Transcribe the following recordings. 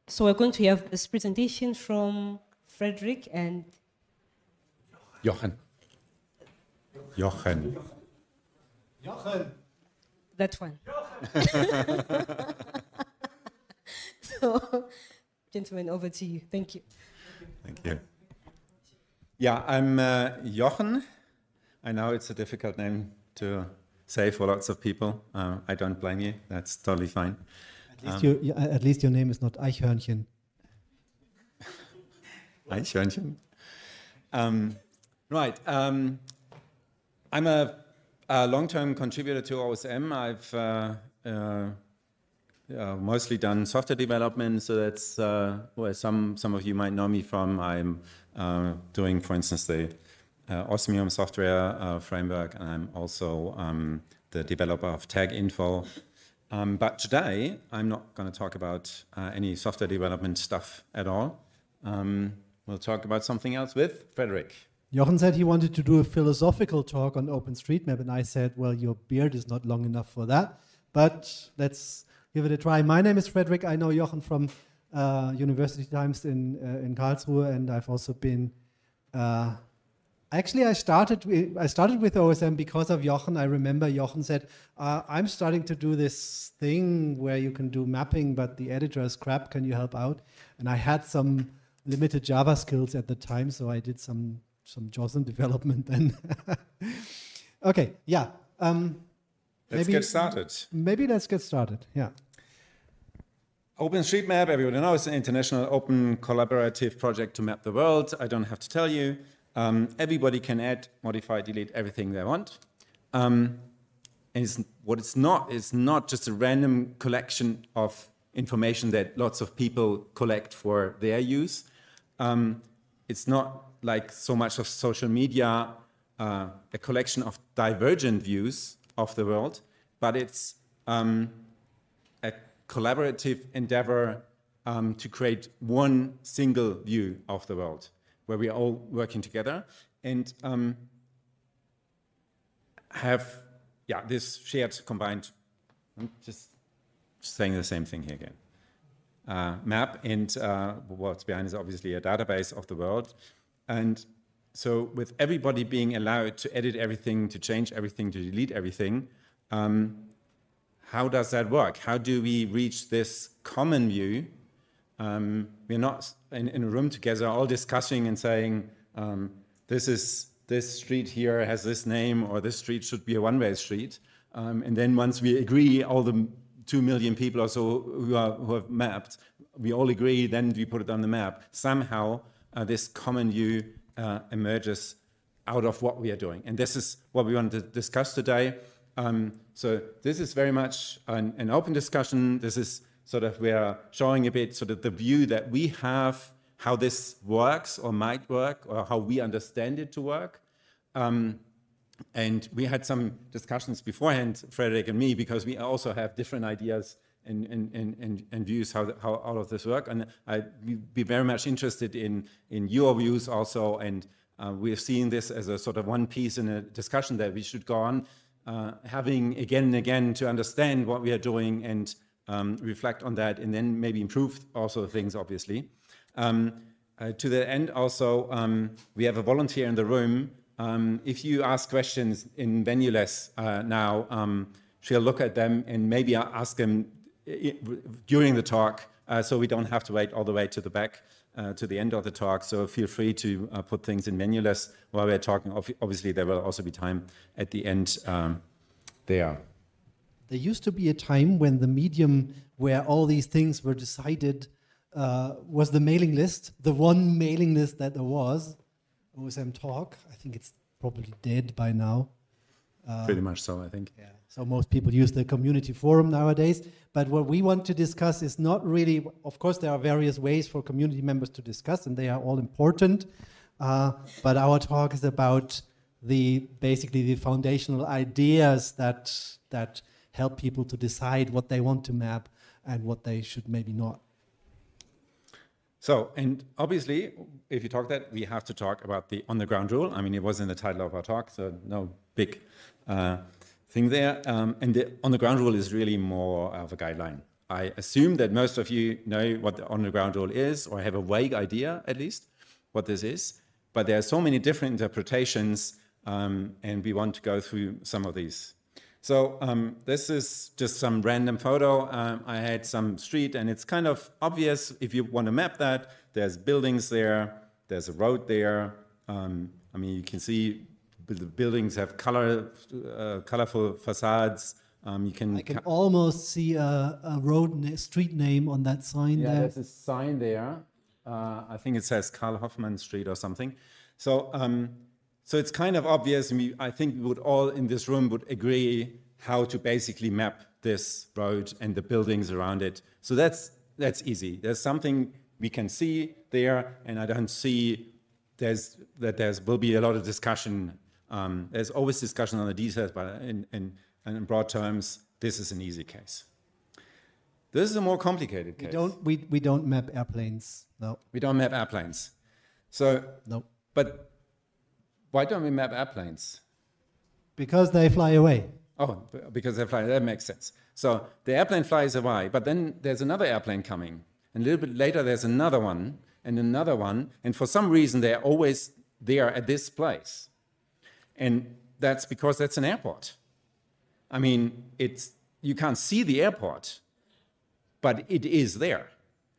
So we're going to have this presentation from Frederick and Jochen. that one. So, gentlemen, over to you. Thank you. Thank you. Yeah, I'm Jochen. I know it's a difficult name to say for lots of people. I don't blame you. That's totally fine. At least your name is not Eichhörnchen. Eichhörnchen. Right. I'm a long-term contributor to OSM. I've mostly done software development, so that's where some of you might know me from. I'm doing, for instance, the Osmium software framework, and I'm also the developer of TagInfo. But today, I'm not going to talk about any software development stuff at all. We'll talk about something else with Frederick. Jochen said he wanted to do a philosophical talk on OpenStreetMap, and I said, well, your beard is not long enough for that, but let's give it a try. My name is Frederick. I know Jochen from University Times in Karlsruhe, and I've also been... Actually, I started with OSM because of Jochen. I remember Jochen said, I'm starting to do this thing where you can do mapping, but the editor is crap. Can you help out? And I had some limited Java skills at the time, so I did some JOSM development then. Okay, yeah. Let's get started. Maybe let's get started, yeah. OpenStreetMap, everybody knows, an international open collaborative project to map the world. I don't have to tell you. Everybody can add, modify, delete everything they want. And what it's not is not just a random collection of information that lots of people collect for their use. It's not like so much of social media, a collection of divergent views of the world, but it's a collaborative endeavor to create one single view of the world, where we are all working together and have this shared combined, I'm just saying the same thing here again, map, and what's behind is obviously a database of the world. And so with everybody being allowed to edit everything, to change everything, to delete everything, how does that work? How do we reach this common view? We're not in a room together all discussing and saying, this street here has this name, or this street should be a one-way street. And then once we agree, all the 2 million people or so who have mapped, we all agree, then we put it on the map. Somehow, this common view emerges out of what we are doing. And this is what we want to discuss today. So this is very much an open discussion. This is sort of, we're showing a bit sort of the view that we have, how this works or might work, or how we understand it to work. And we had some discussions beforehand, Frederick and me, because we also have different ideas and views how all of this work. And I'd be very much interested in your views also. And we've seen this as a sort of one piece in a discussion that we should go on having again and again to understand what we are doing and reflect on that, and then maybe improve also things, obviously. To the end also, we have a volunteer in the room. If you ask questions in Venuless now, she'll look at them and maybe ask them during the talk, so we don't have to wait all the way to the back to the end of the talk. So feel free to put things in Venuless while we're talking. Obviously, there will also be time at the end there. There used to be a time when the medium where all these things were decided was the mailing list, the one mailing list that there was, OSM Talk. I think it's probably dead by now. Pretty much so, I think. Yeah. So most people use the community forum nowadays. But what we want to discuss is not really, of course, there are various ways for community members to discuss, and they are all important. But our talk is about basically the foundational ideas that help people to decide what they want to map and what they should maybe not. So, and obviously, if you talk that, we have to talk about the on-the-ground rule. I mean, it was in the title of our talk, so no big thing there. And the on-the-ground rule is really more of a guideline. I assume that most of you know what the underground rule is, or have a vague idea, at least, what this is. But there are so many different interpretations, and we want to go through some of these. So this is just some random photo. I had some street, and it's kind of obvious if you want to map that. There's buildings there. There's a road there. I mean, you can see the buildings have colorful facades. I can almost see a street name on that sign there. There's a sign there. I think it says Karl Hoffmann Street or something. So, so it's kind of obvious. I think we would all in this room would agree how to basically map this road and the buildings around it. So that's easy. There's something we can see there, and I don't see there will be a lot of discussion. There's always discussion on the details, but in broad terms, this is an easy case. This is a more complicated case. We don't map airplanes. No. We don't map airplanes. So no. But why don't we map airplanes? Because they fly away. Oh, because they fly. That makes sense. So the airplane flies away, but then there's another airplane coming, and a little bit later there's another one and another one, and for some reason they're always there at this place, and that's because that's an airport. I mean, you can't see the airport, but it is there.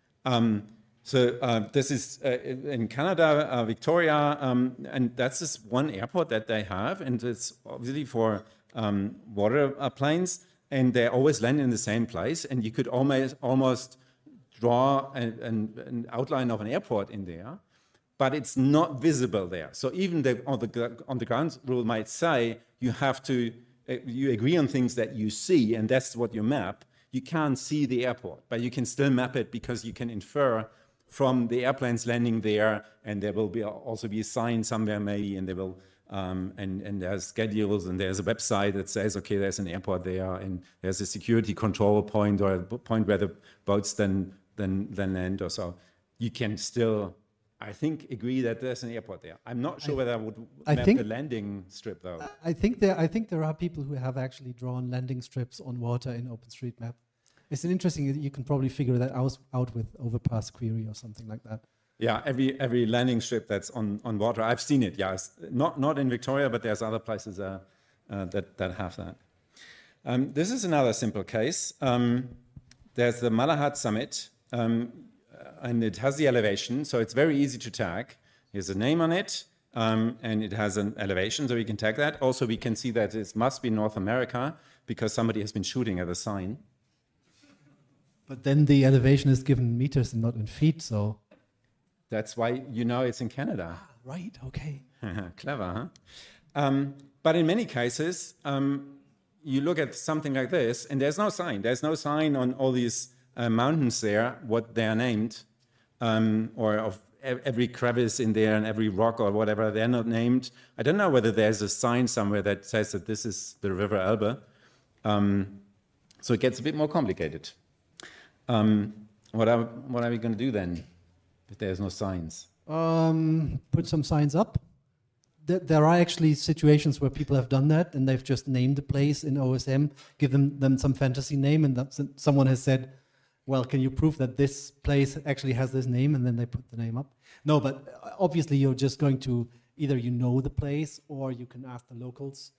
So this is in Canada, Victoria, and that's just one airport that they have, and it's obviously for water planes, and they always land in the same place, and you could almost draw an outline of an airport in there, but it's not visible there. So even on the ground rule might say you have to. You agree on things that you see, and that's what you map. You can't see the airport, but you can still map it because you can infer from the airplanes landing there, and there will also be a sign somewhere maybe, and there will and there's schedules, and there's a website that says, okay, there's an airport there, and there's a security control point or a point where the boats then land or so. You can still, I think, agree that there's an airport there. I'm not sure whether I would map the landing strip, though. I think there are people who have actually drawn landing strips on water in OpenStreetMap. It's an interesting. You can probably figure that out with Overpass Query or something like that. Yeah, every landing strip that's on water, I've seen it. Yeah, it's not in Victoria, but there's other places that have that. This is another simple case. There's the Malahat Summit. And it has the elevation, so it's very easy to tag. There's a name on it, and it has an elevation, so we can tag that. Also, we can see that it must be North America because somebody has been shooting at the sign. But then the elevation is given in meters and not in feet, so... That's why you know it's in Canada. Ah, right, okay. Clever, huh? But in many cases, you look at something like this, and there's no sign. There's no sign on all these mountains there, what they are named. Or of every crevice in there and every rock or whatever, they're not named. I don't know whether there's a sign somewhere that says that this is the River Elbe. So it gets a bit more complicated. What are we going to do then if there's no signs? Put some signs up. There are actually situations where people have done that, and they've just named the place in OSM, give them some fantasy name, and someone has said, well, can you prove that this place actually has this name? And then they put the name up. No, but obviously you're just going to either the place or you can ask the locals.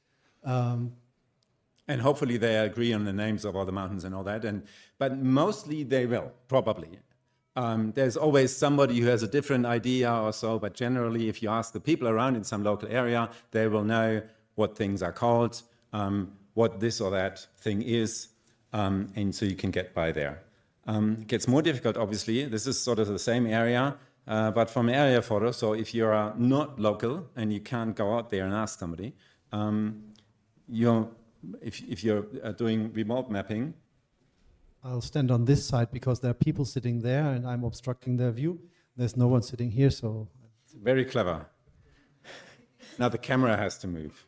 And hopefully they agree on the names of all the mountains and all that. But mostly they will, probably. There's always somebody who has a different idea or so, but generally if you ask the people around in some local area, they will know what things are called, what this or that thing is, and so you can get by there. It gets more difficult, obviously. This is sort of the same area, but from area photo. So if you are not local and you can't go out there and ask somebody, if you're doing remote mapping. I'll stand on this side because there are people sitting there and I'm obstructing their view. There's no one sitting here, so... Very clever. Now the camera has to move.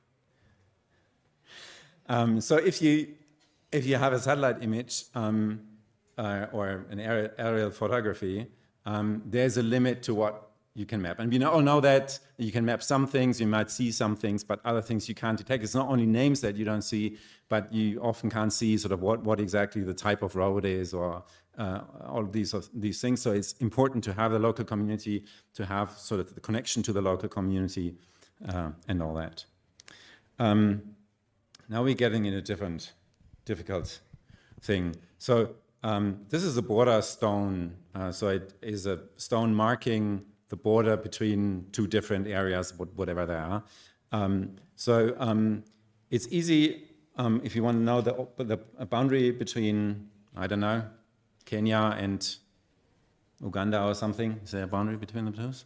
So if you have a satellite image, or an aerial photography, there's a limit to what you can map. And we all know that you can map some things, you might see some things, but other things you can't detect. It's not only names that you don't see, but you often can't see sort of what exactly the type of road is, or all of these things. So it's important to have the local community, to have sort of the connection to the local community, and all that. Now we're getting in a difficult thing. So this is a border stone. So it is a stone marking the border between two different areas, whatever they are. It's easy if you want to know the boundary between, I don't know, Kenya and Uganda or something. Is there a boundary between the two?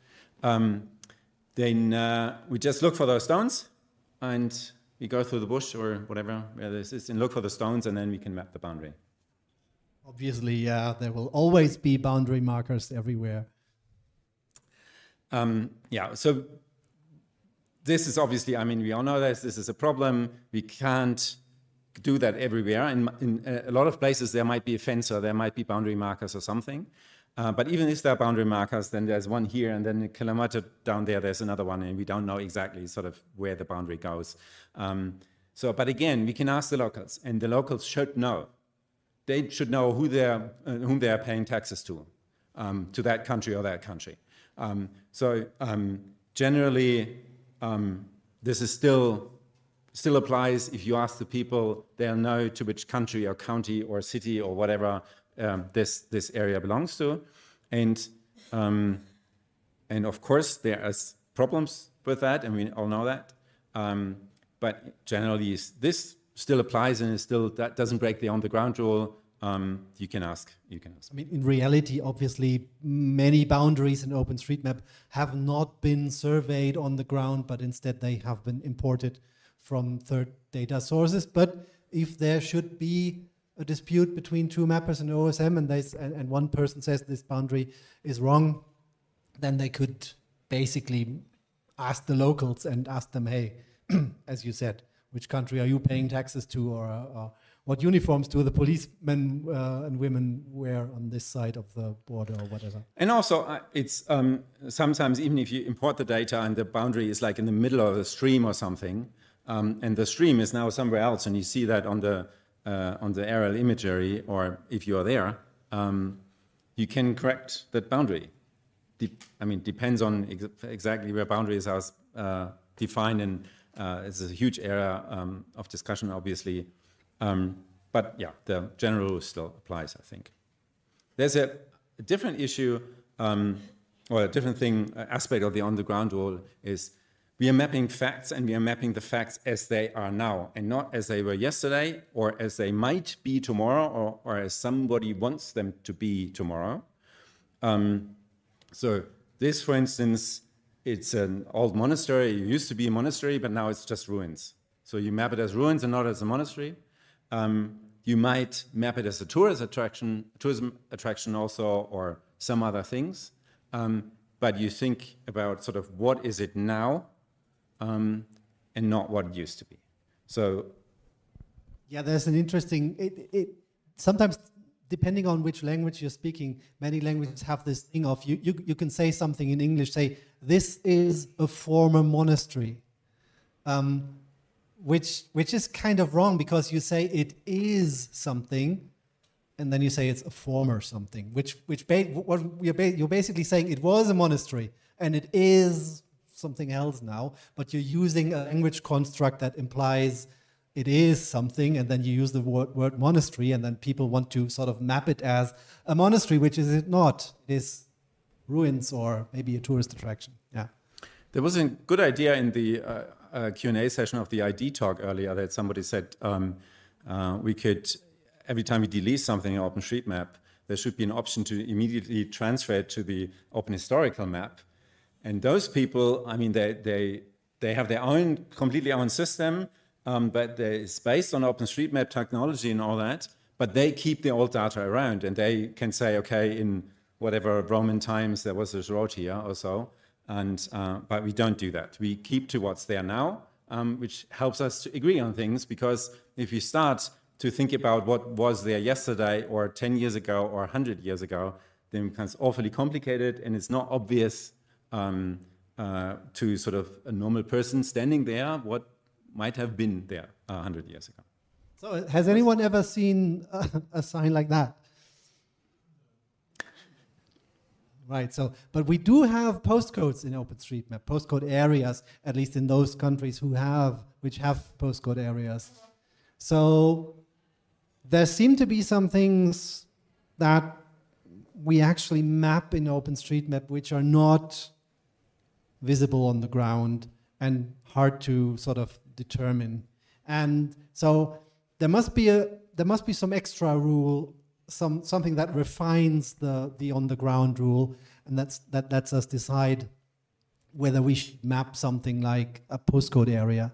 Then we just look for those stones, and we go through the bush or whatever where this is, and look for the stones, and then we can map the boundary. Obviously, yeah, there will always be boundary markers everywhere. So this is obviously, I mean, we all know this is a problem. We can't do that everywhere. In a lot of places, there might be a fence or there might be boundary markers or something. But even if there are boundary markers, then there's one here, and then a kilometer down there, there's another one, and we don't know exactly sort of where the boundary goes. But again, we can ask the locals, and the locals should know. They should know whom they are paying taxes to that country or that country. Generally, this is still applies. If you ask the people, they'll know to which country or county or city or whatever this area belongs to, and of course there are problems with that, and we all know that. But generally, this still applies, and that doesn't break the on-the-ground rule. You can ask. I mean, in reality, obviously, many boundaries in OpenStreetMap have not been surveyed on the ground, but instead they have been imported from third data sources. But if there should be a dispute between two mappers and OSM, and one person says this boundary is wrong, then they could basically ask the locals and ask them, hey, as you said, which country are you paying taxes to, or what uniforms do the policemen and women wear on this side of the border, or whatever. And also, it's sometimes even if you import the data and the boundary is like in the middle of a stream or something, and the stream is now somewhere else, and you see that on the aerial imagery, or if you are there, you can correct that boundary. Depends on exactly where boundaries are defined, and it's a huge area of discussion, obviously. But yeah, the general rule still applies, I think. There's a different issue, or a different aspect of the on-the-ground rule is we are mapping facts, and we are mapping the facts as they are now, and not as they were yesterday, or as they might be tomorrow, or as somebody wants them to be tomorrow. So this, for instance, it's an old monastery. It used to be a monastery, but now it's just ruins. So you map it as ruins and not as a monastery. You might map it as a tourism attraction also, or some other things. But you think about sort of what is it now, and not what it used to be. So, yeah, there's an interesting. Sometimes, depending on which language you're speaking, many languages have this thing of you can say something in English. Say, this is a former monastery. Which is kind of wrong, because you say it is something, and then you say it's a former something. You're basically saying it was a monastery and it is something else now, but you're using a language construct that implies it is something, and then you use the word monastery, and then people want to sort of map it as a monastery, which is it not. It is ruins or maybe a tourist attraction. Yeah. There was a good idea in the Q&A session of the ID talk earlier that somebody said we could, every time we delete something in OpenStreetMap, there should be an option to immediately transfer it to the Open Historical Map. And those people, I mean, they have their own, completely own system, but it's based on OpenStreetMap technology and all that, but they keep the old data around, and they can say, okay, in whatever Roman times there was this road here or so, and but we don't do that. We keep to what's there now, which helps us to agree on things, because if you start to think about what was there yesterday or 10 years ago or 100 years ago, then it becomes awfully complicated, and it's not obvious to sort of a normal person standing there what might have been there 100 years ago. So has anyone ever seen a sign like that? Right, so, but we do have postcodes in OpenStreetMap, postcode areas, at least in those countries which have postcode areas. So there seem to be some things that we actually map in OpenStreetMap which are not visible on the ground and hard to sort of determine. And so there must be some extra rule, something that refines the on the ground rule, and that lets us decide whether we should map something like a postcode area.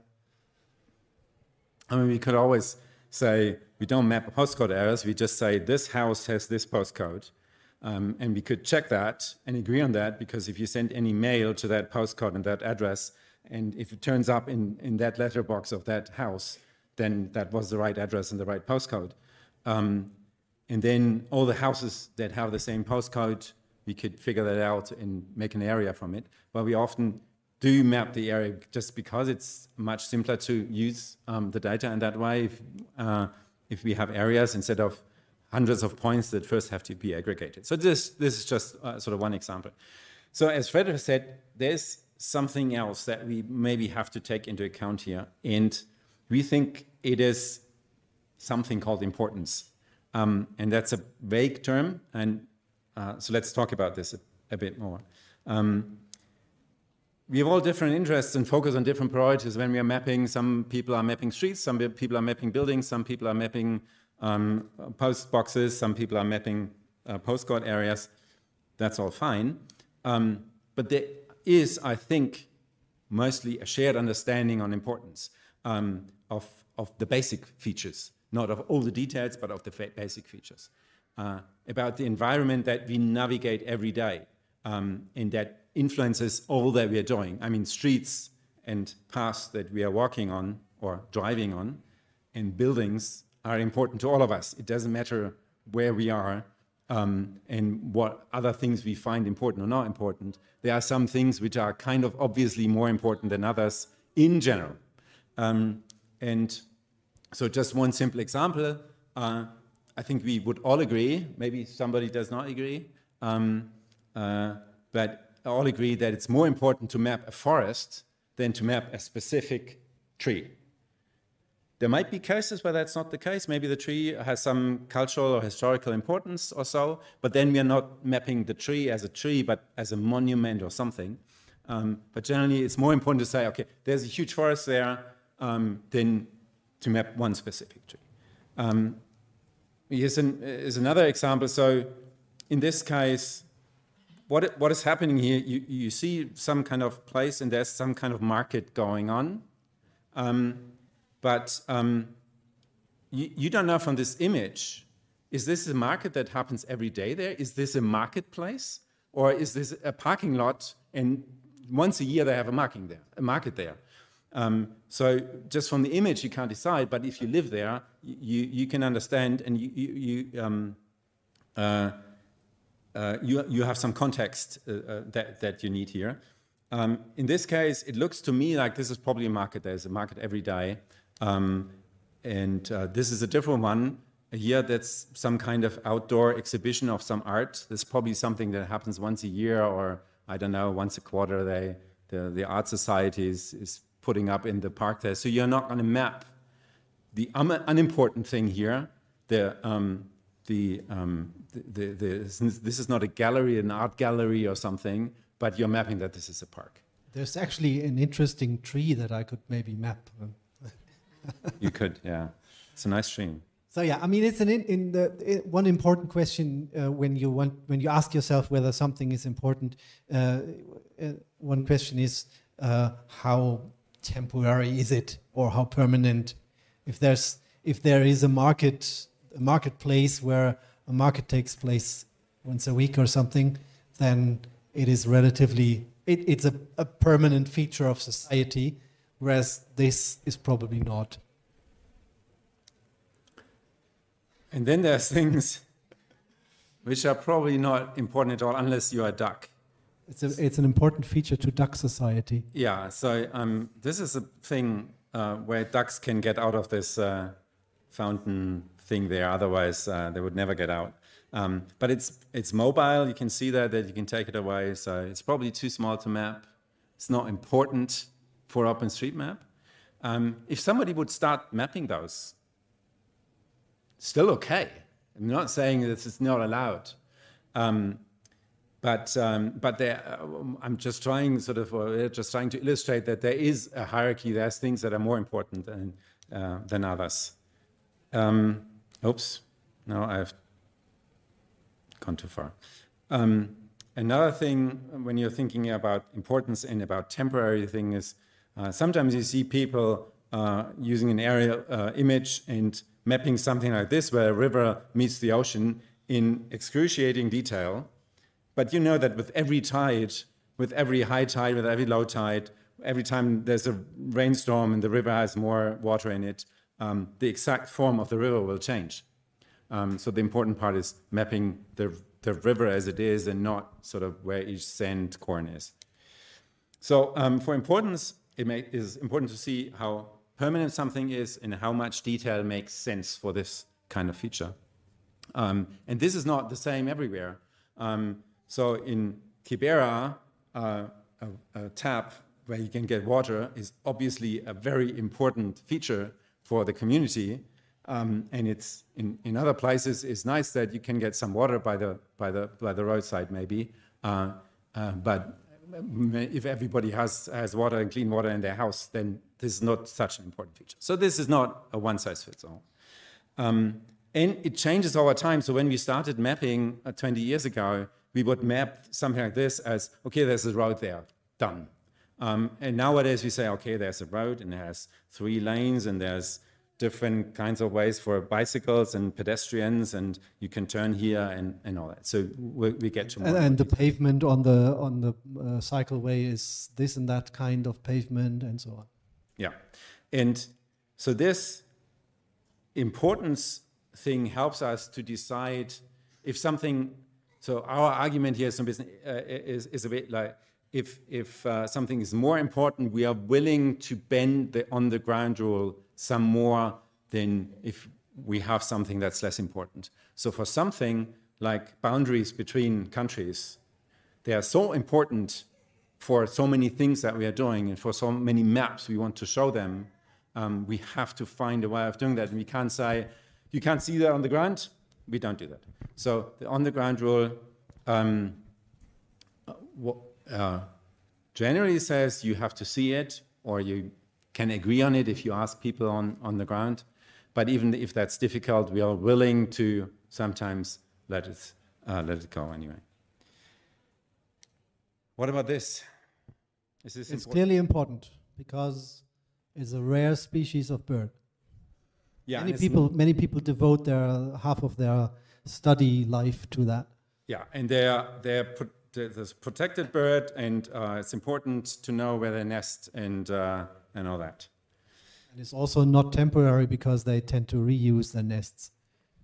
I mean, we could always say we don't map postcode areas. We just say this house has this postcode, and we could check that and agree on that, because if you send any mail to that postcode and that address, and if it turns up in that letterbox of that house, then that was the right address and the right postcode. And then all the houses that have the same postcode, we could figure that out and make an area from it. But we often do map the area just because it's much simpler to use the data in that way. If we have areas instead of hundreds of points that first have to be aggregated. So this is just sort of one example. So as Frederick said, there's something else that we maybe have to take into account here. And we think it is something called importance. And that's a vague term, and so let's talk about this a bit more. We have all different interests and focus on different priorities when we are mapping. Some people are mapping streets, some people are mapping buildings, some people are mapping post boxes, some people are mapping postcode areas. That's all fine. But there is, I think, mostly a shared understanding on importance of the basic features. Not of all the details, but of the basic features. About the environment that we navigate every day, and that influences all that we are doing. I mean, streets and paths that we are walking on or driving on, and buildings are important to all of us. It doesn't matter where we are and what other things we find important or not important. There are some things which are kind of obviously more important than others in general. And so just one simple example, I think we would all agree, maybe somebody does not agree, but all agree that it's more important to map a forest than to map a specific tree. There might be cases where that's not the case. Maybe the tree has some cultural or historical importance or so, but then we are not mapping the tree, but as a monument or something. But generally, it's more important to say, okay, there's a huge forest there, than to map one specific tree. Here's another example. So in this case, what is happening here, you see some kind of place and there's some kind of market going on. But you don't know from this image, is this a market that happens every day there? Is this a marketplace? Or is this a parking lot and once a year they have a market there? So just from the image you can't decide, but if you live there, you can understand, and you have some context that you need here. In this case, it looks to me like this is probably a market. There's a market every day, and this is a different one. Here, that's some kind of outdoor exhibition of some art. This is probably something that happens once a year, or I don't know, once a quarter. The art society is putting up in the park there. So you're not going to map the unimportant thing here. This is not a gallery, an art gallery or something, but you're mapping that this is a park. There's actually an interesting tree that I could maybe map. You could, yeah. It's a nice tree. So yeah, I mean, it's one important question when you ask yourself whether something is important. One question is how temporary is it, or how permanent? If there is a marketplace where a market takes place once a week or something, then it is relatively it's a permanent feature of society, whereas this is probably not. And then there's things which are probably not important at all unless you are a duck. It's an important feature to duck society. Yeah, so this is a thing where ducks can get out of this fountain thing there. Otherwise, they would never get out. But it's mobile. You can see that you can take it away. So it's probably too small to map. It's not important for OpenStreetMap. If somebody would start mapping those, still okay. I'm not saying this is not allowed. But I'm just trying to illustrate that there is a hierarchy. There's things that are more important than others. Oops, no, I've gone too far. Another thing when you're thinking about importance and about temporary thing is sometimes you see people using an aerial image and mapping something like this, where a river meets the ocean in excruciating detail. But you know that with every tide, with every high tide, with every low tide, every time there's a rainstorm and the river has more water in it, the exact form of the river will change. So the important part is mapping the river as it is and not sort of where each sand corn is. So for importance, it is important to see how permanent something is and how much detail makes sense for this kind of feature. And this is not the same everywhere. So in Kibera, a tap where you can get water is obviously a very important feature for the community. And it's in other places it's nice that you can get some water by the roadside maybe. But if everybody has water and clean water in their house, then this is not such an important feature. So this is not a one-size-fits-all. And it changes over time. So when we started mapping 20 years ago, we would map something like this as, okay, there's a road there, done. And nowadays we say, okay, there's a road and it has 3 lanes and there's different kinds of ways for bicycles and pedestrians, and you can turn here and all that. So we get to more. And the pavement on the cycleway is this and that kind of pavement and so on. Yeah, and so this importance thing helps us to decide if something. So our argument here is a bit like if something is more important, we are willing to bend the on the ground rule some more than if we have something that's less important. So for something like boundaries between countries, they are so important for so many things that we are doing and for so many maps we want to show them, we have to find a way of doing that. And we can't say, you can't see that on the ground. We don't do that. So the on the ground rule generally says you have to see it, or you can agree on it if you ask people on the ground. But even if that's difficult, we are willing to sometimes let it go anyway. What about this? Is this It's clearly important because it's a rare species of bird. Yeah, many people devote half of their study life to that. Yeah, and they're protected bird, and it's important to know where they nest and all that. And it's also not temporary because they tend to reuse their nests.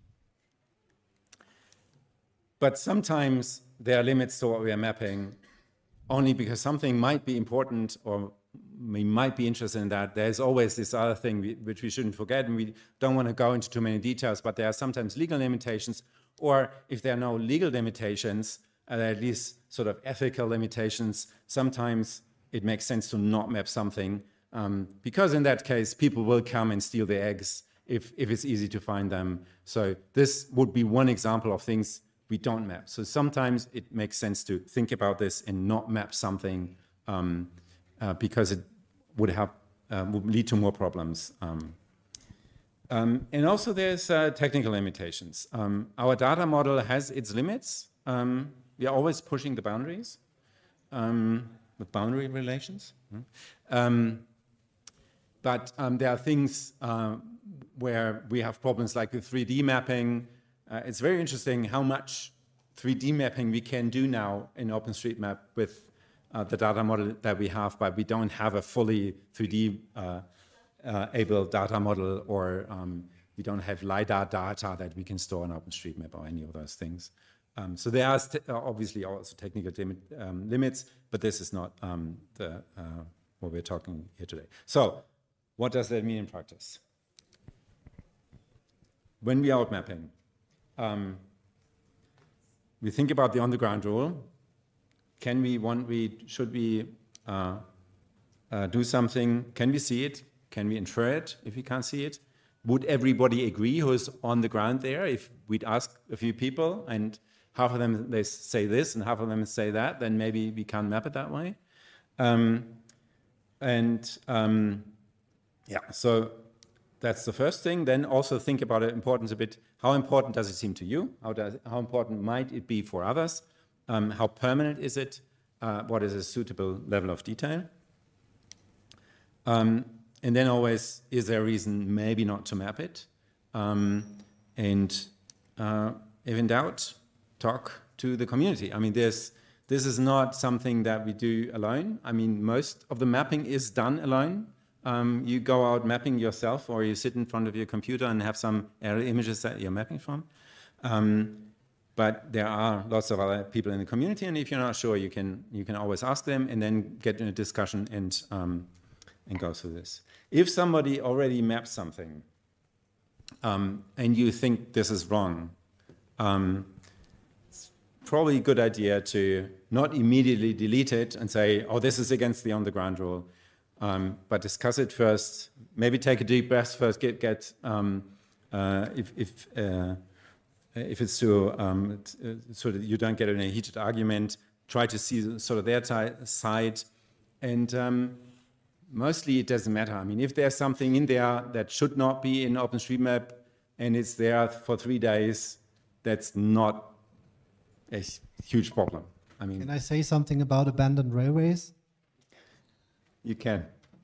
But sometimes there are limits to what we are mapping, only because something might be important or we might be interested in that. There's always this other thing which we shouldn't forget, and we don't want to go into too many details, but there are sometimes legal limitations, or if there are no legal limitations, there are at least sort of ethical limitations. Sometimes it makes sense to not map something, because in that case, people will come and steal the eggs if it's easy to find them. So this would be one example of things we don't map. So sometimes it makes sense to think about this and not map something because it would lead to more problems. And also there's technical limitations. Our data model has its limits. We are always pushing the boundaries with boundary relations. But there are things where we have problems like with 3D mapping. It's very interesting how much 3D mapping we can do now in OpenStreetMap with the data model that we have, but we don't have a fully 3D able data model, or we don't have LiDAR data that we can store on OpenStreetMap or any of those things. So there are obviously also technical limits, but this is not what we're talking here today. So what does that mean in practice? When we are out mapping, we think about the on-the-ground rule. Should we do something? Can we see it? Can we infer it if we can't see it? Would everybody agree who's on the ground there if we'd ask a few people and half of them they say this and half of them say that, then maybe we can't map it that way. So that's the first thing. Then also think about the importance a bit. How important does it seem to you? How important might it be for others? How permanent is it? What is a suitable level of detail? And then always, is there a reason maybe not to map it? If in doubt, talk to the community. I mean, this is not something that we do alone. I mean, most of the mapping is done alone. You go out mapping yourself, or you sit in front of your computer and have some aerial images that you're mapping from. But there are lots of other people in the community, and if you're not sure, you can always ask them and then get in a discussion and go through this. If somebody already maps something and you think this is wrong, it's probably a good idea to not immediately delete it and say, oh, this is against the on-the-ground rule, but discuss it first. Maybe take a deep breath first. If it's too, so that you don't get in a heated argument, try to see sort of their side, and mostly it doesn't matter. I mean, if there's something in there that should not be in OpenStreetMap and it's there for 3 days, that's not a huge problem. I mean, can I say something about abandoned railways? You can.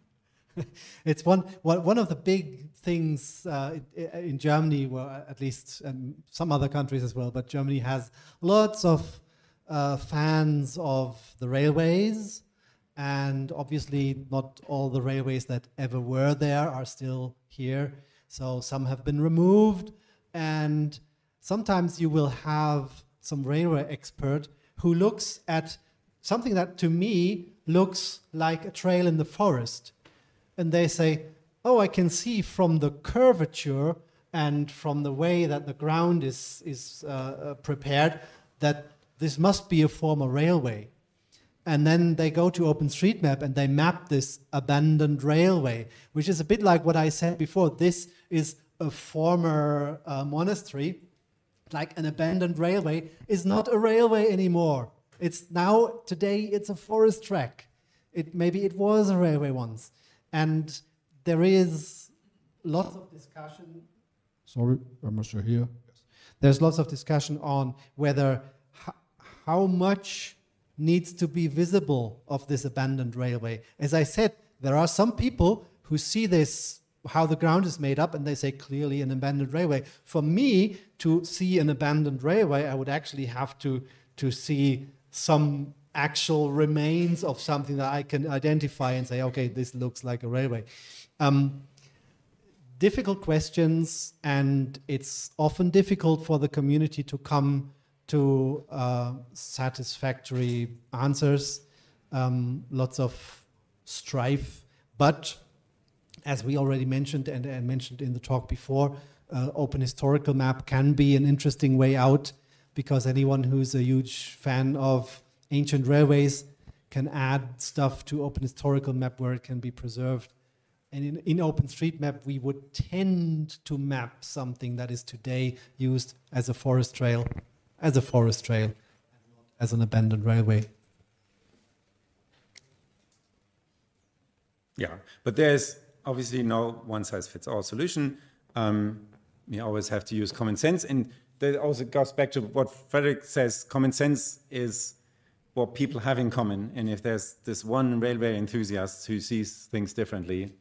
It's one of the big things in Germany, well, at least some other countries as well, but Germany has lots of fans of the railways, and obviously not all the railways that ever were there are still here. So some have been removed, and sometimes you will have some railway expert who looks at something that to me looks like a trail in the forest. And they say, oh, I can see from the curvature and from the way that the ground is prepared that this must be a former railway. And then they go to OpenStreetMap and they map this abandoned railway, which is a bit like what I said before. This is a former monastery. Like an abandoned railway is not a railway anymore. It's now, today, it's a forest track. Maybe it was a railway once. And there is lots of discussion. Sorry, I'm not sure here. Yes. There's lots of discussion on whether how much needs to be visible of this abandoned railway. As I said, there are some people who see this, how the ground is made up, and they say clearly an abandoned railway. For me to see an abandoned railway, I would actually have to see some actual remains of something that I can identify and say, okay, this looks like a railway. Difficult questions, and it's often difficult for the community to come to satisfactory answers. Lots of strife, but as we already mentioned and mentioned in the talk before, Open Historical Map can be an interesting way out, because anyone who's a huge fan of ancient railways can add stuff to Open Historical Map where it can be preserved. And in OpenStreetMap, we would tend to map something that is today used as a forest trail, and not as an abandoned railway. Yeah, but there's obviously no one-size-fits-all solution. We always have to use common sense, and that also goes back to what Frederick says. Common sense is what people have in common, and if there's this one railway enthusiast who sees things differently,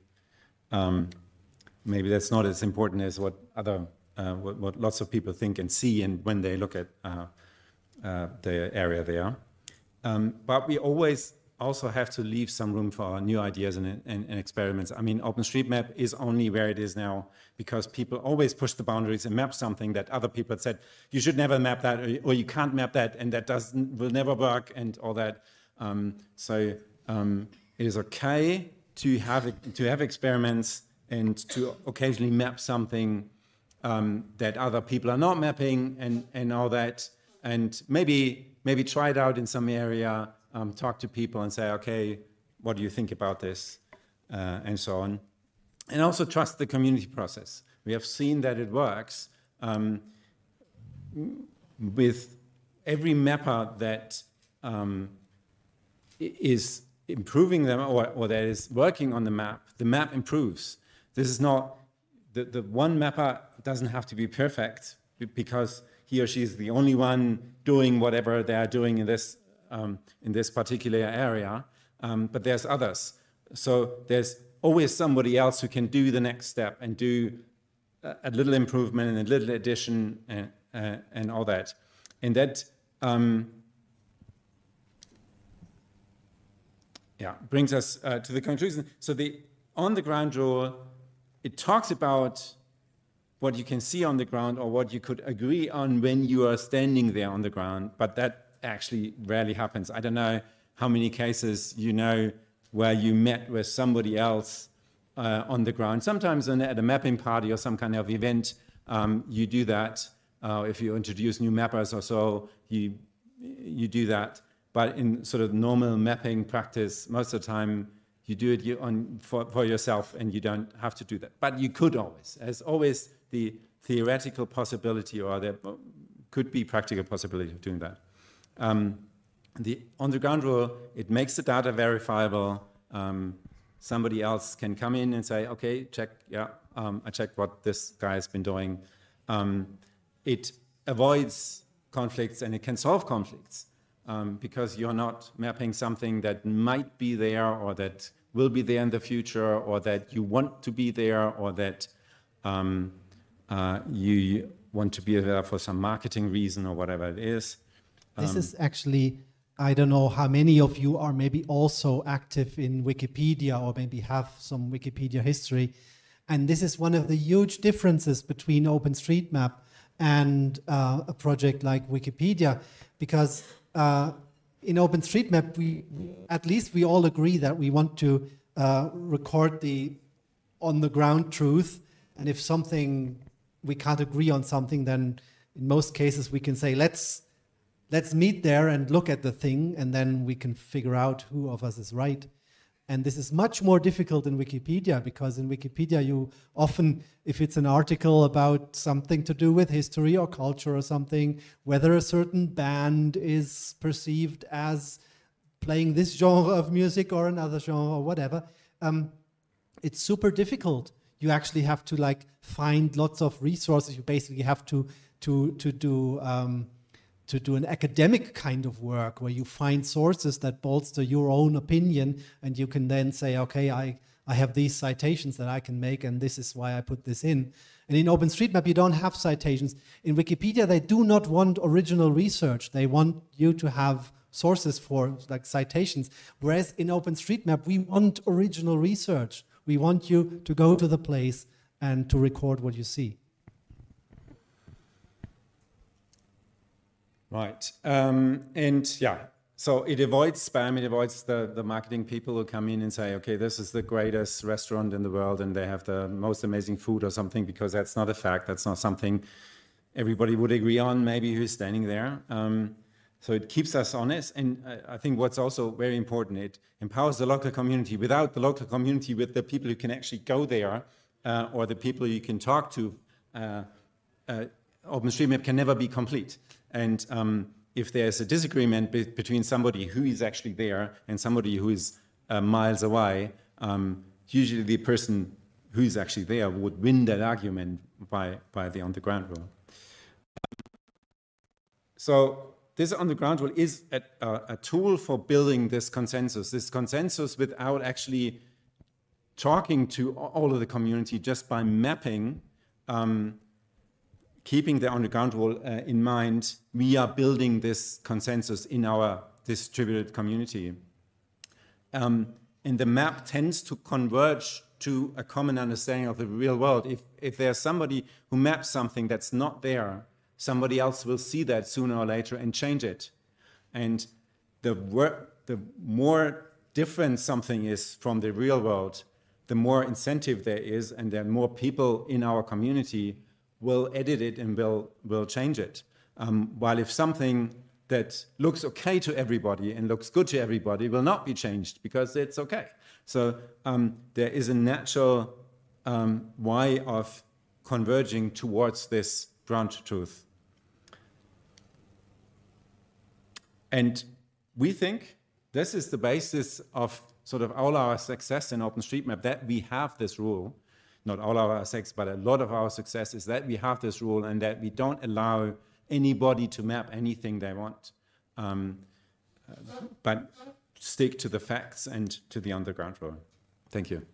maybe that's not as important as what lots of people think and see, and when they look at the area there. But we always also have to leave some room for new ideas and experiments. I mean, OpenStreetMap is only where it is now because people always push the boundaries and map something that other people had said, you should never map that, or you can't map that, and that will never work, and all that. So it is okay to have experiments and to occasionally map something that other people are not mapping, and all that, and maybe try it out in some area, talk to people and say, okay, what do you think about this, and so on. And also trust the community process. We have seen that it works with every mapper that is improving them or that is working on the map improves. This is not, the one mapper doesn't have to be perfect because he or she is the only one doing whatever they are doing in this particular area, but there's others. So there's always somebody else who can do the next step and do a little improvement and a little addition and all that. And that brings us to the conclusion. So the on-the-ground rule, it talks about what you can see on the ground or what you could agree on when you are standing there on the ground, but that actually rarely happens. I don't know how many cases you know where you met with somebody else on the ground. Sometimes at a mapping party or some kind of event, you do that. If you introduce new mappers or so, you do that. But in sort of normal mapping practice, most of the time you do it for yourself and you don't have to do that. But you could always. There's always the theoretical possibility, or there could be practical possibility of doing that. The on-the-ground rule, it makes the data verifiable. Somebody else can come in and say, okay, check, I checked what this guy has been doing. It avoids conflicts and it can solve conflicts because you're not mapping something that might be there or that will be there in the future or that you want to be there or that you want to be there for some marketing reason or whatever it is. This is actually, I don't know how many of you are maybe also active in Wikipedia or maybe have some Wikipedia history. And this is one of the huge differences between OpenStreetMap and a project like Wikipedia, because in OpenStreetMap, we all agree that we want to record the on-the-ground truth. And if we can't agree on something, then in most cases we can say, let's meet there and look at the thing, and then we can figure out who of us is right. And this is much more difficult in Wikipedia, because in Wikipedia you often, if it's an article about something to do with history or culture or something, whether a certain band is perceived as playing this genre of music or another genre or whatever, it's super difficult. You actually have to find lots of resources. You basically have to do an academic kind of work where you find sources that bolster your own opinion, and you can then say, okay, I have these citations that I can make, and this is why I put this in. And in OpenStreetMap, you don't have citations. In Wikipedia, they do not want original research. They want you to have sources for citations. Whereas in OpenStreetMap, we want original research. We want you to go to the place and to record what you see. Right. So it avoids spam, it avoids the marketing people who come in and say, okay, this is the greatest restaurant in the world and they have the most amazing food or something, because that's not a fact. That's not something everybody would agree on, maybe, who's standing there. So it keeps us honest. And I think what's also very important, it empowers the local community. Without the local community, with the people who can actually go there or the people you can talk to, OpenStreetMap can never be complete. And if there's a disagreement between somebody who is actually there and somebody who is miles away, usually the person who's actually there would win that argument by the on-the-ground rule. So this on-the-ground rule is a tool for building this consensus without actually talking to all of the community, just by mapping, keeping the on-the-ground rule in mind. We are building this consensus in our distributed community. and the map tends to converge to a common understanding of the real world. If there's somebody who maps something that's not there, somebody else will see that sooner or later and change it. And the more different something is from the real world, the more incentive there is, and the more people in our community will edit it and will change it. While if something that looks okay to everybody and looks good to everybody will not be changed because it's okay. So there is a natural way of converging towards this ground truth. And we think this is the basis of sort of all our success in OpenStreetMap, that we have this rule. Not all our success, but a lot of our success is that we have this rule and that we don't allow anybody to map anything they want, but stick to the facts and to the underground rule. Thank you.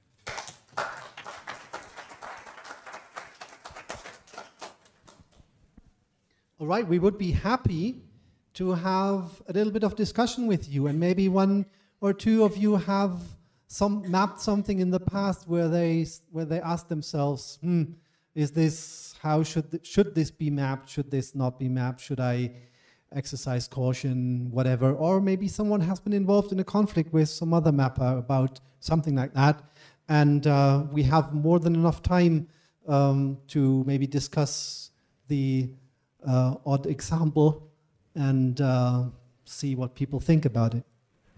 All right, we would be happy to have a little bit of discussion with you, and maybe one or two of you have mapped something in the past where they asked themselves, is this, how should this be mapped? Should this not be mapped? Should I exercise caution, whatever? Or maybe someone has been involved in a conflict with some other mapper about something like that. And we have more than enough time to maybe discuss the odd example and see what people think about it.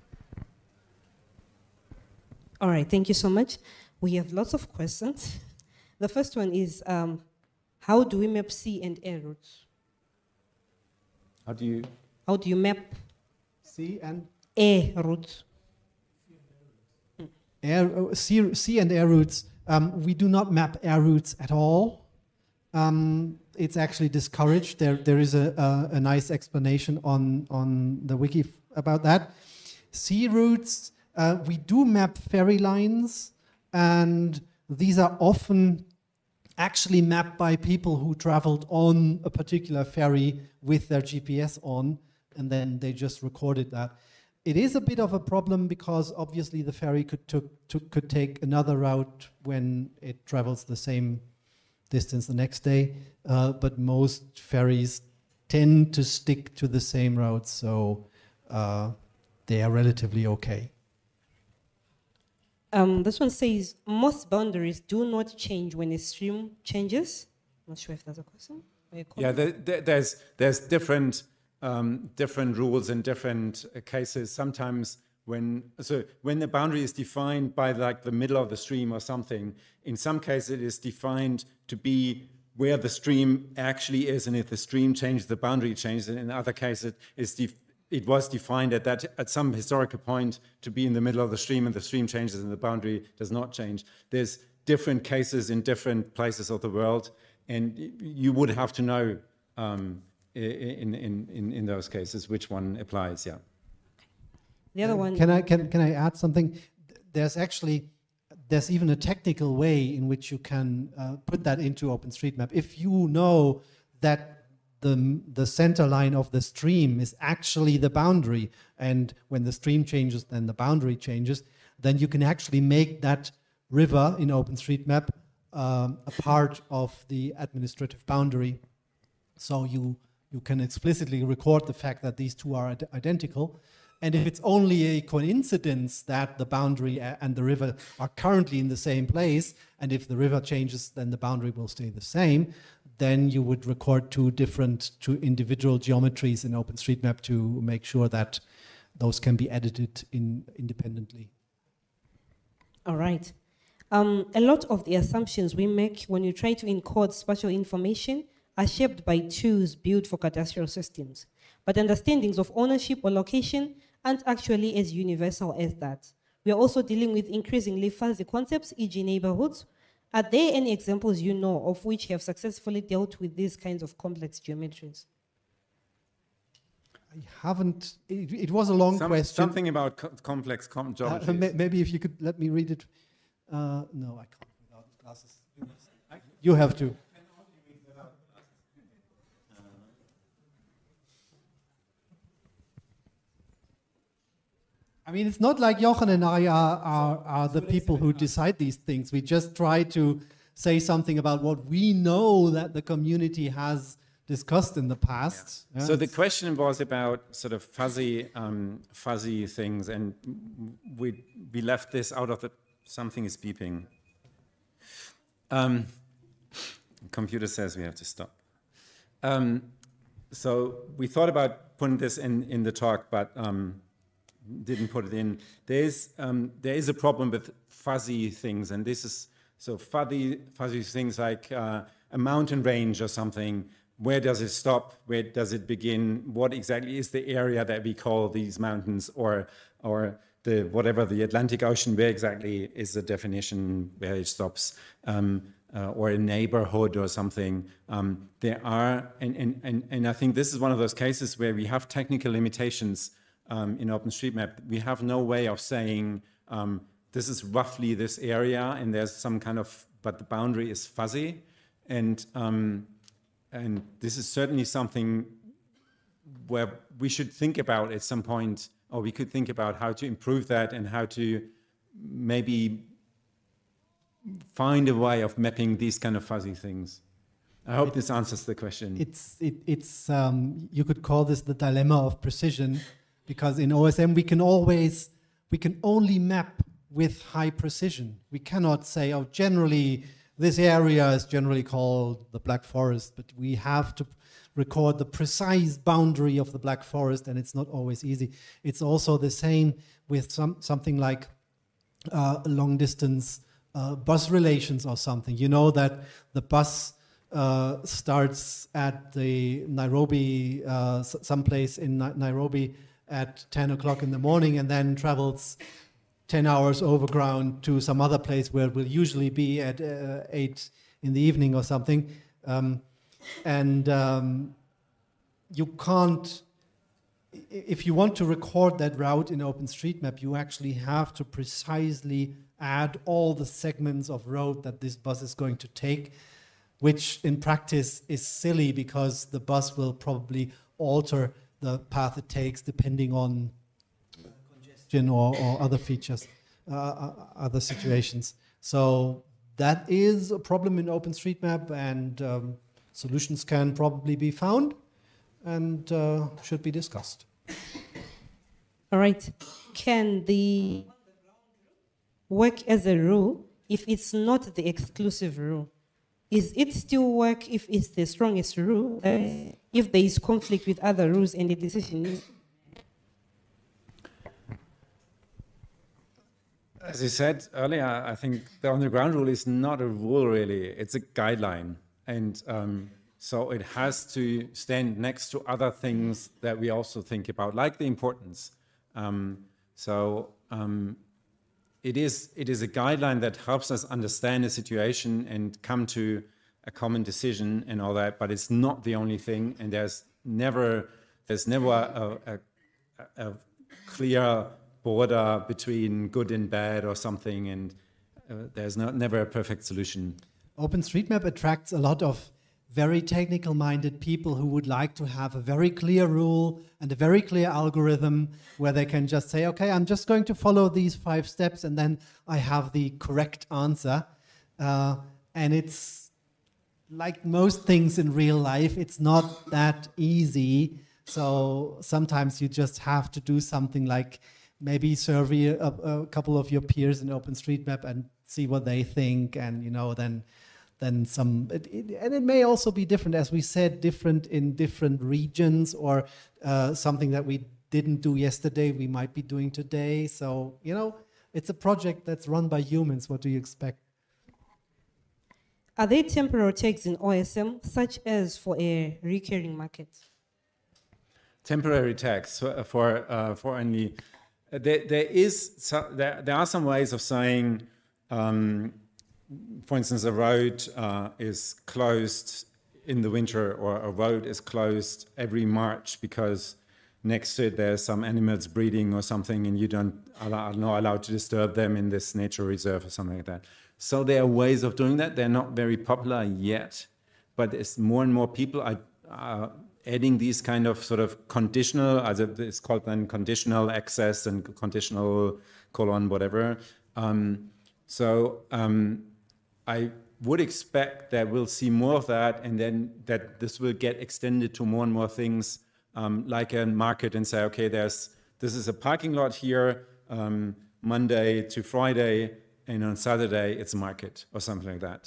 All right, thank you so much. We have lots of questions. The first one is, how do we map sea and air routes? How do you map sea and air routes? Sea and air routes. We do not map air routes at all. It's actually discouraged. There is a nice explanation on the wiki about that. Sea routes, we do map ferry lines, and these are often actually mapped by people who traveled on a particular ferry with their GPS on, and then they just recorded that. It is a bit of a problem because obviously the ferry could take another route when it travels the same distance the next day, but most ferries tend to stick to the same route, so they are relatively okay. This one says, most boundaries do not change when a stream changes. I'm not sure if that's a question. Yeah, there's different rules in different cases. Sometimes when the boundary is defined by like the middle of the stream or something, in some cases it is defined to be where the stream actually is, and if the stream changes, the boundary changes. And in other cases, it was defined at some historical point to be in the middle of the stream, and the stream changes and the boundary does not change. There's different cases in different places of the world, and you would have to know in those cases which one applies. Yeah. The other one. Can I add something? There's even a technical way in which you can put that into OpenStreetMap. If you know that the center line of the stream is actually the boundary, and when the stream changes, then the boundary changes, then you can actually make that river in OpenStreetMap a part of the administrative boundary. So you can explicitly record the fact that these two are identical. And if it's only a coincidence that the boundary and the river are currently in the same place, and if the river changes, then the boundary will stay the same, then you would record two individual geometries in OpenStreetMap to make sure that those can be edited independently. All right. A lot of the assumptions we make when you try to encode spatial information are shaped by tools built for cadastral systems. But understandings of ownership or location aren't actually as universal as that. We are also dealing with increasingly fuzzy concepts, e.g. neighborhoods. Are there any examples you know of which have successfully dealt with these kinds of complex geometries? I haven't. It was a long question. Something about complex geometries. Maybe if you could let me read it. No, I can't without glasses. You have to. mean, it's not like Jochen and I are the people who decide these things. We just try to say something about what we know that the community has discussed in the past. Yeah. So the question was about sort of fuzzy things, and we left this out of the. Something is beeping. Computer says we have to stop. So we thought about putting this in the talk, but didn't put it in. There is a problem with fuzzy things, and this is so fuzzy things like a mountain range or something. Where does it stop? Where does it begin? What exactly is the area that we call these mountains, or the whatever the Atlantic Ocean? Where exactly is the definition where it stops? Or a neighborhood or something. There are, and I think this is one of those cases where we have technical limitations in OpenStreetMap. We have no way of saying this is roughly this area, and there's some kind of, but the boundary is fuzzy, and this is certainly something where we should think about at some point, or we could think about how to improve that and how to maybe find a way of mapping these kind of fuzzy things. I hope this answers the question. It's you could call this the dilemma of precision, because in OSM we can only map with high precision. We cannot say, oh, generally this area is generally called the Black Forest, but we have to record the precise boundary of the Black Forest, and it's not always easy. It's also the same with something like long distance bus relations or something. You know that the bus starts at the Nairobi, someplace in Nairobi at 10 o'clock in the morning, and then travels 10 hours overground to some other place where it will usually be at 8 in the evening or something. You can't, if you want to record that route in OpenStreetMap, you actually have to precisely add all the segments of road that this bus is going to take, which in practice is silly because the bus will probably alter the path it takes depending on congestion or other features, other situations. So that is a problem in OpenStreetMap, and solutions can probably be found and should be discussed. All right. Can the work as a rule if it's not the exclusive rule? Is it still work if it's the strongest rule? If there is conflict with other rules and the decision is... As you said earlier, I think the on-the-ground rule is not a rule really, it's a guideline. And so it has to stand next to other things that we also think about, like the importance. It is a guideline that helps us understand the situation and come to a common decision and all that, but it's not the only thing, and there's never a clear border between good and bad or something, and there's never a perfect solution. OpenStreetMap attracts a lot of very technical-minded people who would like to have a very clear rule and a very clear algorithm where they can just say, okay, I'm just going to follow these 5 steps and then I have the correct answer. And it's like most things in real life, it's not that easy. So sometimes you just have to do something like maybe survey a couple of your peers in OpenStreetMap and see what they think, and then some, and it may also be different, as we said, different in different regions, or something that we didn't do yesterday we might be doing today. So, it's a project that's run by humans. What do you expect? Are there temporal tags in OSM, such as for a recurring market? Temporary tags for only, there are some ways of saying, for instance, a road is closed in the winter, or a road is closed every March because next to it there's some animals breeding or something, and you are not allowed to disturb them in this nature reserve or something like that. So there are ways of doing that. They're not very popular yet, but as more and more people are adding these kind of sort of conditional, it's called then conditional access and conditional colon whatever. I would expect that we'll see more of that, and then that this will get extended to more and more things, like a market, and say, okay, this is a parking lot here, Monday to Friday, and on Saturday it's a market or something like that.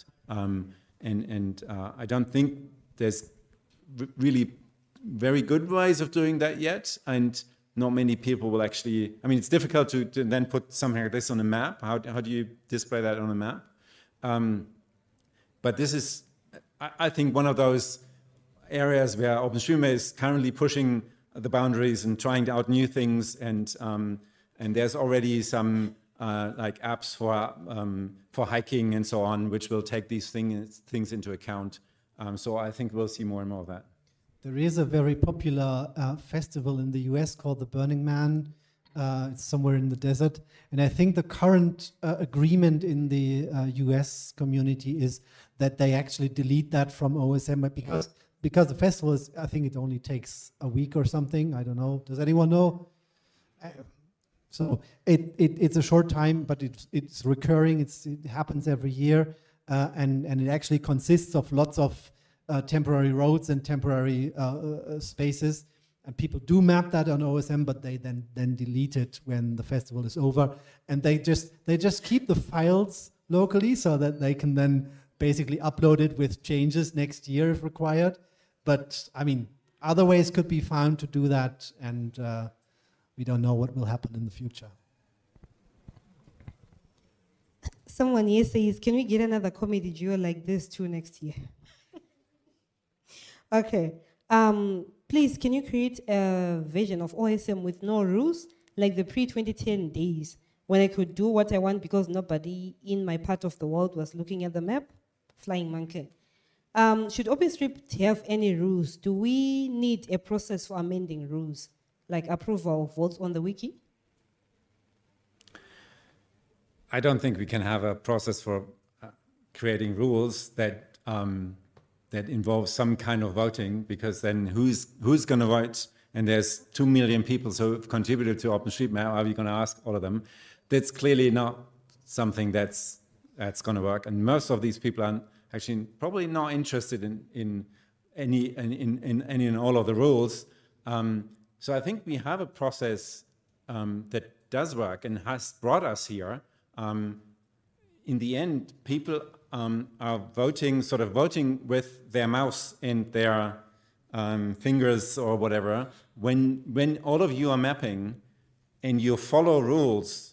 I don't think there's really very good ways of doing that yet, and not many people will actually. I mean, it's difficult to then put something like this on a map. How do you display that on a map? But this is, I think, one of those areas where OpenStreetMap is currently pushing the boundaries and trying out new things, and there's already some like apps for hiking and so on, which will take these things into account. So I think we'll see more and more of that. There is a very popular festival in the US called the Burning Man. It's somewhere in the desert. And I think the current agreement in the US community is that they actually delete that from OSM because the festival is, I think it only takes a week or something. I don't know. Does anyone know? So it's a short time, but it's recurring. It happens every year. And it actually consists of lots of temporary roads and temporary spaces, and people do map that on OSM, but they then delete it when the festival is over, and they just keep the files locally so that they can then basically upload it with changes next year if required. But I mean, other ways could be found to do that, and we don't know what will happen in the future. Someone here says, can we get another comedy duo like this too next year? Okay. Please, can you create a version of OSM with no rules, like the pre-2010 days, when I could do what I want because nobody in my part of the world was looking at the map? Flying monkey. Should OpenStreetMap have any rules? Do we need a process for amending rules, like approval of votes on the wiki? I don't think we can have a process for creating rules that involves some kind of voting, because then who's going to vote? And there's 2 million people who have contributed to OpenStreetMap. Are we going to ask all of them? That's clearly not something that's going to work. And most of these people are actually probably not interested in all of the rules. So I think we have a process that does work and has brought us here. In the end, people are voting with their mouse and their fingers or whatever. When all of you are mapping and you follow rules,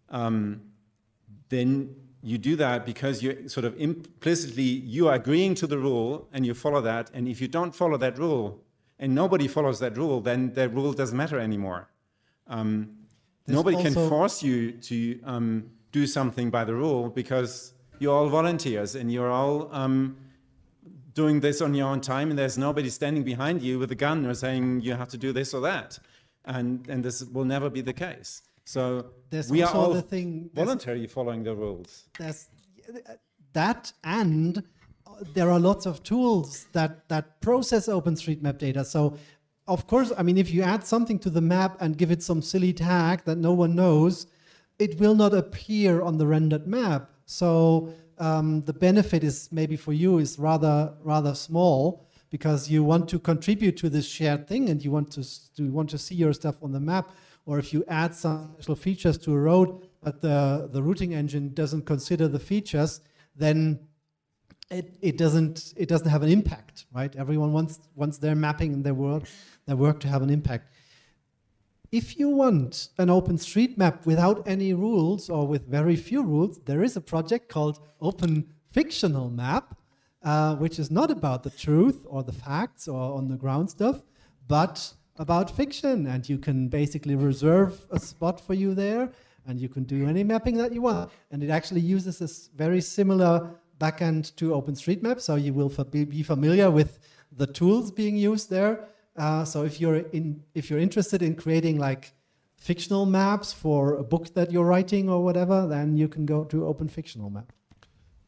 then you do that because you sort of implicitly, you are agreeing to the rule and you follow that. And if you don't follow that rule and nobody follows that rule, then the rule doesn't matter anymore. Nobody can force you to do something by the rule, because you're all volunteers and you're all doing this on your own time, and there's nobody standing behind you with a gun or saying you have to do this or that. And this will never be the case. So we are all voluntarily following the rules. There's that, and there are lots of tools that process OpenStreetMap data. So of course, I mean, if you add something to the map and give it some silly tag that no one knows, it will not appear on the rendered map. So the benefit is maybe for you is rather small, because you want to contribute to this shared thing and you want to see your stuff on the map. Or if you add some special features to a road, but the routing engine doesn't consider the features, then it doesn't have an impact, right? Everyone wants their mapping and their work to have an impact. If you want an OpenStreetMap without any rules or with very few rules, there is a project called Open Fictional Map, which is not about the truth or the facts or on the ground stuff, but about fiction. And you can basically reserve a spot for you there, and you can do any mapping that you want. And it actually uses this very similar backend to OpenStreetMap, so you will be familiar with the tools being used there. So if you're interested in creating like fictional maps for a book that you're writing or whatever, then you can go to Open Fictional Map.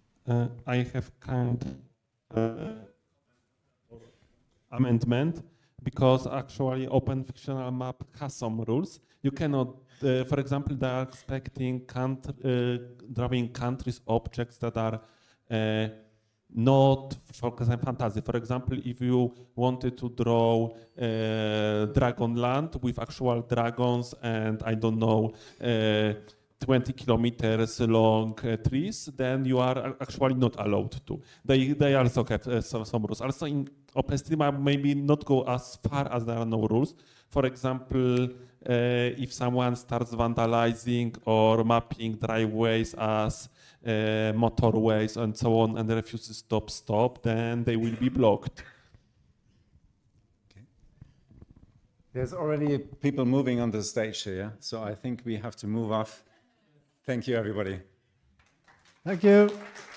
I have kind of amendment. because actually open fictional map has some rules. You cannot, for example, they are expecting drawing countries objects that are not focused on fantasy. For example, if you wanted to draw Dragonland with actual dragons and I don't know 20 kilometers long trees, then you are actually not allowed to. They also have some rules. Also in OpenStreetMap maybe not go as far as there are no rules. For example, if someone starts vandalizing or mapping driveways as motorways and so on and refuses to stop, then they will be blocked. There's already people moving on the stage here, so I think we have to move off. Thank you, everybody. Thank you.